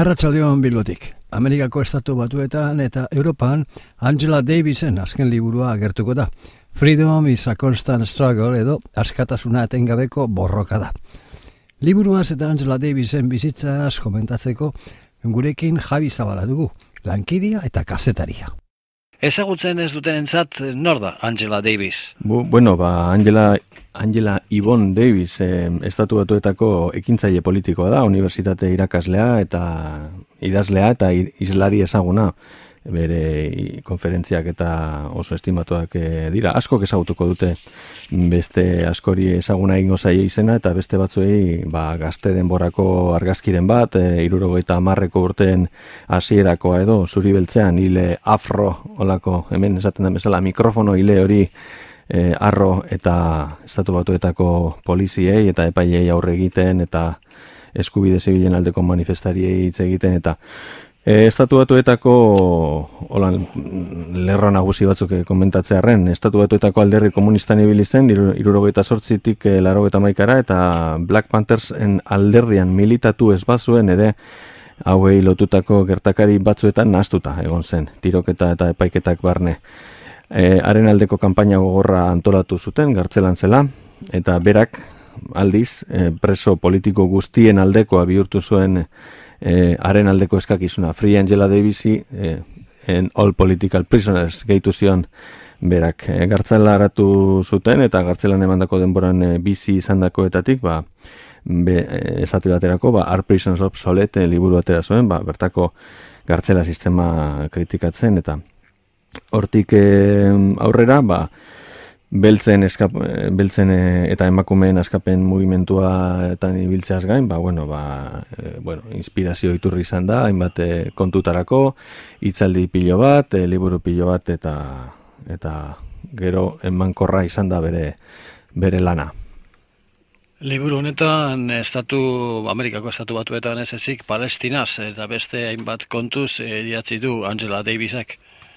Arratsaldeon Bilbotik. Amerikako estatu batuetan eta Europan Angela Davisen azken liburua agertuko da. Freedom is a constant struggle edo askatasuna etengabeko borroka da. Liburuaz eta Angela Davisen bizitzaz komentatzeko gurekin Javi Zabala dugu, lankidia eta kazetaria. Ezagutzen ez dutenentzat nor da Angela Davis? Angela Yvonne Davis estatu batuetako ekintzaile politikoa da, unibertsitate irakaslea eta idazlea eta izlari ezaguna. Bere konferentziak eta oso estimatuak dira. Askok ezagutuko dute beste askori ezaguna egingo zaie izena eta beste batzuei gazte denborako argazkiren bat, 70 urteen hasierako edo zuri beltzean hile afro olako, hemen esaten da bezala mikrofono hile hori arro eta estatu batuetako poliziei eta epailei aurre egiten eta eskubide zibilen aldeko manifestariei hitz egiten eta estatu batuetako lerro nagusi batzuk komentatzearren, estatu batuetako alderdi komunistan ibili zen 78tik 81ra eta Black Panthersen alderdian militatu ez bazuen ere hauei lotutako gertakari batzuetan nahastuta egon zen, tiroketa eta epaiketak barne. Haren aldeko kanpaina gogorra antolatu zuten, gartzelan zela, eta berak aldiz preso politiko guztien aldekoa bihurtu zuen haren aldeko eskakizuna. Free Angela Davisi and all political prisoners gehitu zion berak. Gartzela haratu zuten eta gartzelan emandako denboran bizi izandakoetatik, esate baterako, Are Prisons Obsolete liburu atera zuen, bertako gartzela sistema kritikatzen eta hortik aurrera, beltzen eta emakumeen askapen mugimenduetan ibiltzeaz gain, inspirazio iturri izan da, hainbat kontutarako, hitzaldi pilo bat, liburu pilo bat eta gero emankorra izan da bere lana. Liburu honetan Amerikako estatu batuetan ez ezik Palestinaz eta beste hainbat kontuz idatzi du Angela Davisek.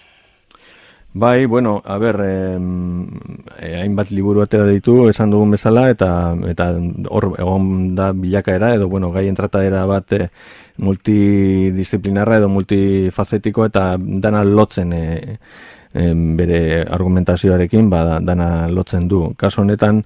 Hainbat liburu atera ditu, esan dugun bezala, eta hor egon da bilakaera, edo gaien trataera bat multidisciplinarra edo multifacetiko, eta dana lotzen bere argumentazioarekin, dana lotzen du. Kaso honetan,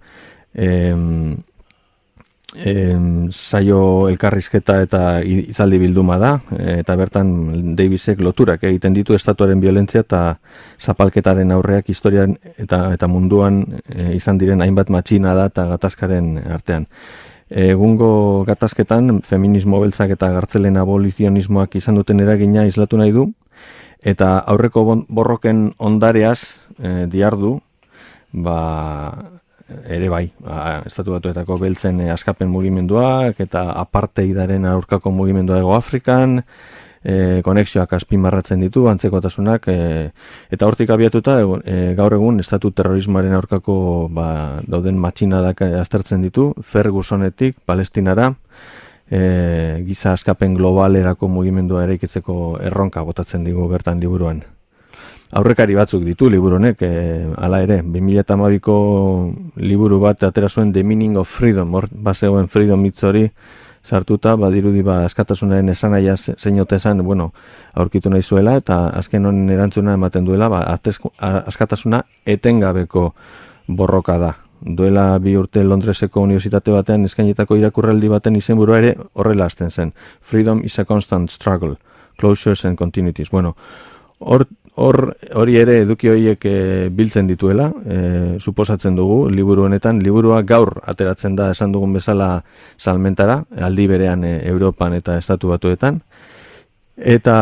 saio elkarrizketa eta hitzaldi bilduma da, eta bertan Davisek loturak egiten ditu estatuaren violentzia eta zapalketaren aurreak historian eta munduan izan diren hainbat matxina da eta gatazkaren artean. Egungo gatazketan feminismo beltzak eta gartzelen abolizionismoak izan duten eragina islatu nahi du, eta aurreko borroken ondareaz diardu, ere estatu batuetako beltzen askapen mugimenduak eta apartheidaren aurkako mugimendua Hego Afrikan, konexioak azpimarratzen ditu, antzekotasunak, eta hortik abiatuta gaur egun estatu terrorismoaren aurkako dauden matxinadak aztertzen ditu, Fergusonetik Palestinara, giza askapen globalerako mugimendua eraikitzeko erronka botatzen digu bertan liburuan. Aurrekari batzuk ditu liburu honek, hala ere, 2012ko liburu bat atera zuen The Meaning of Freedom, hor bazegoen freedom hitz hori sartuta, badirudi askatasunaren esanaia zeinote esan, aurkitu nahi zuela, eta azken honen erantzuna ematen duela, askatasuna etengabeko borroka da. Duela 2 urte Londreseko unibertsitate batean eskainitako irakurraldi baten izenburua ere horrela hasten zen. Freedom is a constant struggle, closures and continuities. Hori ere eduki horiek biltzen dituela, suposatzen dugu, liburu honetan. Liburua gaur ateratzen da, esan dugun bezala, salmentara, aldi berean Europan eta estatu batuetan. Eta,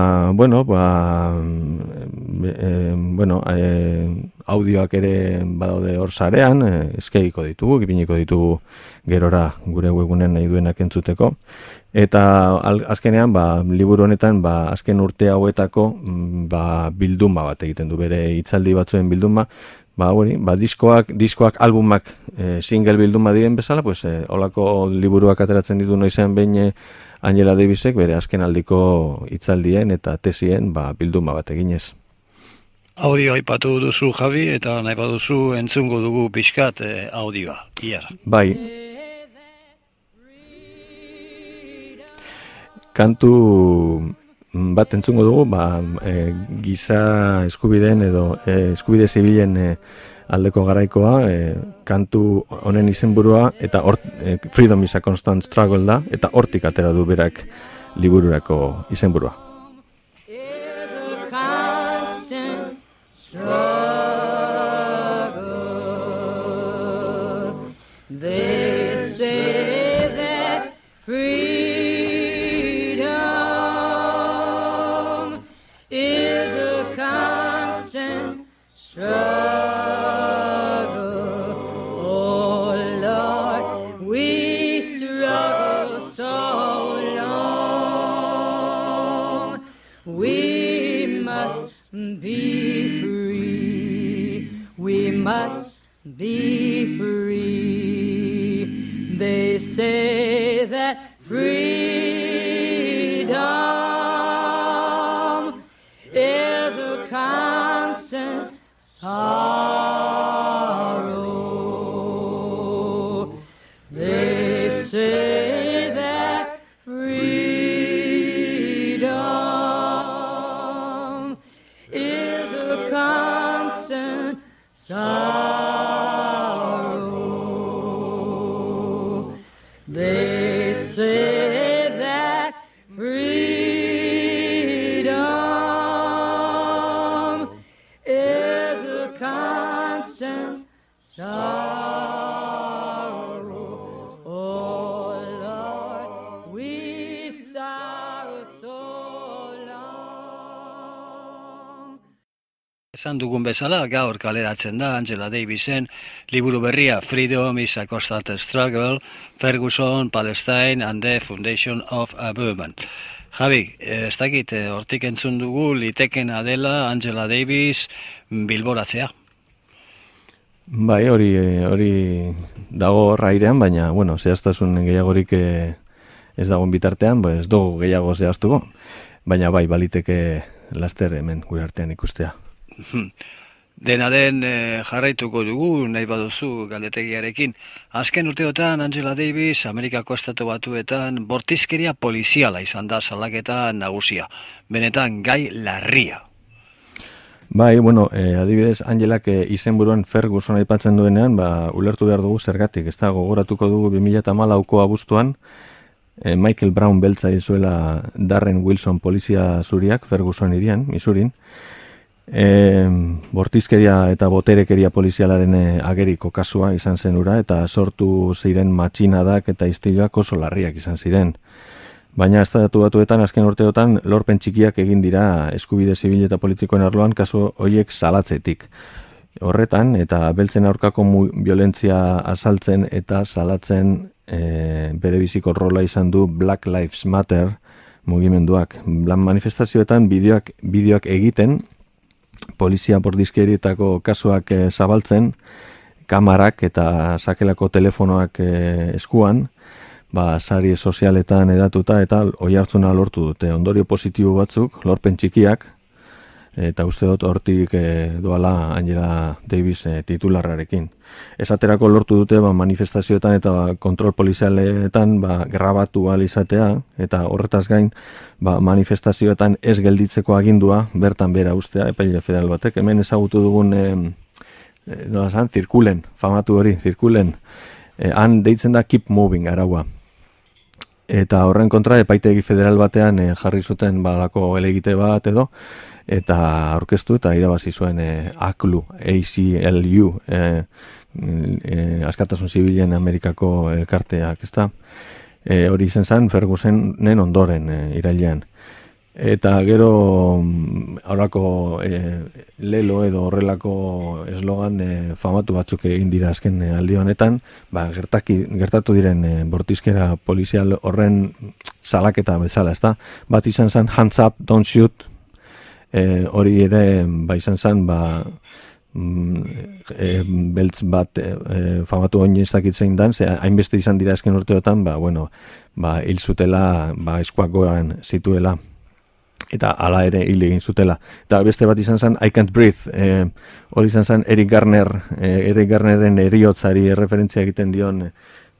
audioak ere badaude hor sarean, eskegiko ditugu, ipiniko ditugu gerora gure webunen nahi duenak entzuteko. Eta azkenean, liburu honetan, azken urte hauetako bilduma bat egiten du, bere hitzaldi batzuen bilduma, diskoak, albumak single bilduma diren bezala, holako liburuak ateratzen ditu noizean behin Angela Davisek bere azken aldiko hitzaldien eta tesien bilduma bat eginez. Audio aipatu duzu, Javi, eta nahi baduzu entzungo dugu pixkat audioa. Iar. Bai. kantu bat entzungo dugu, giza eskubideen edo eskubide zibilen aldeko garaikoa, kantu honen izenburua, eta Freedom is a Constant Struggle da, eta hortik atera du berak libururako izenburua. Be free. They say that freedom is a constant sorrow. They say that freedom is a constant sorrow. They say that freedom is a constant sorrow. Oh Lord, we sorrow so long. Esan dugun bezala, gaur kaleratzen da Angela Davisen liburu berria Freedom is a Constant Struggle, Ferguson, Palestine and the Foundation of a Movement. Javi, ez dakit, hortik entzun dugu litekena dela Angela Davis bilboratzea. Bai, hori dago rairean, baina, bueno, zehaztasun gehiagorik ez dagoen bitartean, ez dugu gehiago zehaztuko, baina bai, baliteke laster hemen gure artean ikustea. Dena den jarraituko dugu, nahi baduzu galdetegiarekin. Azken urteotan Angela Davis Amerikako Estatu Batuetan bortizkeria poliziala izan da salaketa nagusia. Benetan gai larria. Bai, bueno, adibidez Angelak izenburuan Ferguson aipatzen duenean, ulertu behar dugu zergatik, ez da, gogoratuko dugu 2014ko abuztuan, Michael Brown beltza izuela Darren Wilson polizia zuriak Ferguson hirian, Missourin, bortizkeria eta boterekeria polizialaren ageriko kasua izan zen ura, eta sortu ziren matxinadak eta istiloak oso larriak izan ziren. Baina Estatu Batuetan azken urteotan lorpen txikiak egin dira eskubide zibil eta politikoen arloan kasu horiek salatzetik. Horretan, eta beltzen aurkako violentzia azaltzen eta salatzen bere biziko rola izan du Black Lives Matter mugimenduak. Manifestazioetan bideoak egiten, polizia bortizkerietako kasuak zabaltzen, kamarak eta sakelako telefonoak eskuan, sari sozialetan edatuta eta oihartzuna lortu dute. Ondorio positibo batzuk, lorpen txikiak, eta uste dut hortik doala Angela Davis titularrarekin. Esaterako lortu dute manifestazioetan eta kontrol polizialetan grabatu ahal izatea, eta horretaz gain manifestazioetan ez gelditzeko agindua bertan bera ustea, epaile federal batek. Hemen ezagutu dugun zirkulen, famatu hori, zirkulen, han deitzen da keep moving araua. Eta horren kontra epaitegi federal batean jarri zuten balako elegite bat edo, eta aurkeztu eta irabazi zuen ACLU, Askatasun Zibilen Amerikako elkarteak, ezta? Hori izen zen Fergusonen ondoren irailean. Eta gero horrako lelo edo horrelako eslogan famatu batzuk egin dira azken aldi honetan, gertatu diren bortizkera polizial horren salaketa bezala, ezta? Bat izan zen hands up, don't shoot, hori ere izan zen beltz bat famatu oin ez dakitzein dan, hainbeste izan dira azken urteotan, hil zutela, eskuak goan zituela, eta hala ere hil egin zutela. Eta beste bat izan zen I Can't Breathe, hori izan zen Eric Garneren eriotzari referentzia egiten dion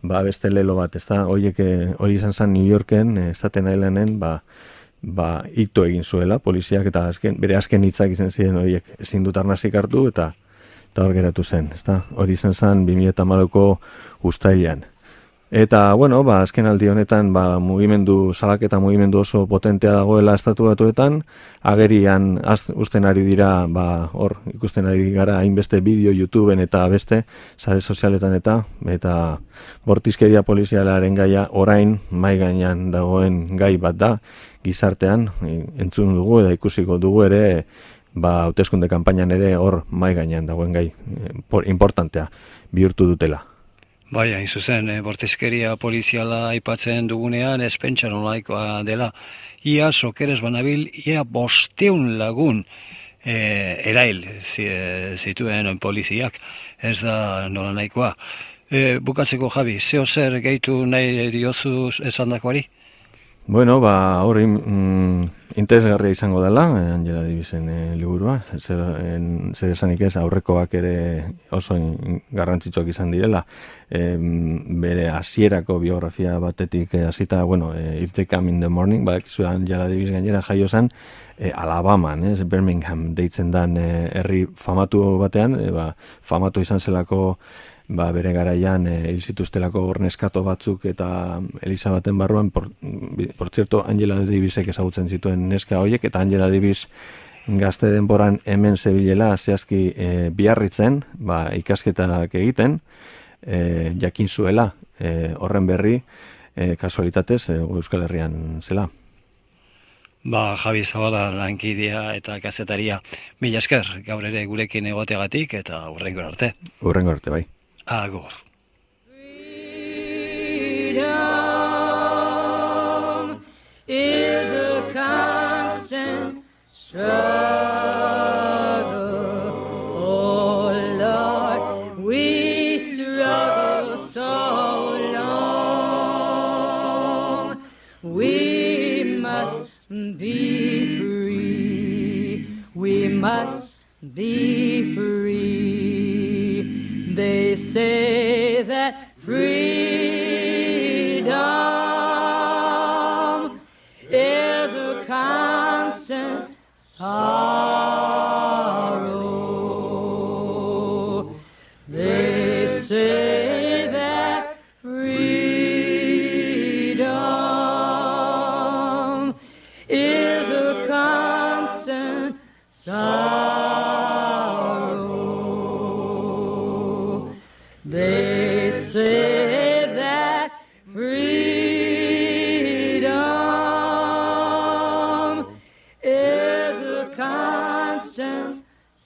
beste lelo bat, ezta? Hori izan zen New Yorken, Staten Islanden, ito egin zuela poliziak, eta bere azken hitzak izan ziren horiek ezin dut arnazik hartu, eta hor geratu zen, ezta? Hori izan zen 2014ko uztailean. Eta, bueno, azken aldi honetan, salaketa mugimendu oso potentea dagoela Estatu Batuetan, agerian uzten ari dira, hor ikusten ari gara hainbeste bideo YouTubeen eta beste sare sozialetan eta bortizkeria polizialaren gaia orain mai gainean dagoen gai bat da gizartean, entzun dugu eta ikusiko dugu ere, hauteskunde kanpainan ere hor mai gainean dagoen gai importantea bihurtu dutela. Bai, hain zuzen, bortizkeria poliziala aipatzen dugunean, ez pentsa nolaikoa dela. Ia sokeres banabil, ia 500 lagun erail zituen poliziak, ez da nola nahikoa. Bukatzeko, Javi, zeo zer gehitu nahi diozu esandakoari? Bueno, hori interesgarria izango dela, Angela Davisen liburua, zer esanik ez, aurrekoak ere oso garrantzitsuak izan direla, bere hasierako biografia batetik hasita, If They Come in the Morning, Angela Davis gainera jaio zen, Alabaman, Birmingham deitzen dan herri famatu batean, famatu izan zelako bere garaian hil zituztelako neskato batzuk eta Eliza baten barruan, por cierto, Angela Davisek ezagutzen zituen neska horiek, eta Angela Davis gazte denboran hemen zebilela zehazki Biarritzen, ikasketak egiten, jakin zuela horren berri, kasualitatez Euskal Herrian zela. Javi Zabala lankidea eta kazetaria. Mila esker, gaur ere gurekin egoteagatik eta hurrengor arte. Hurrengor arte, bai. Agur. Freedom is a constant struggle. Oh Lord, we struggle so long. We must be free. We must be free. They say that freedom is a constant sorrow. They say that freedom is a constant sorrow. They say that freedom is a constant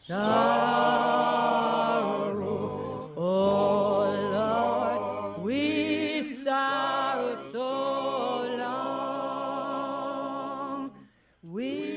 sorrow. Oh Lord, we sorrow so long. We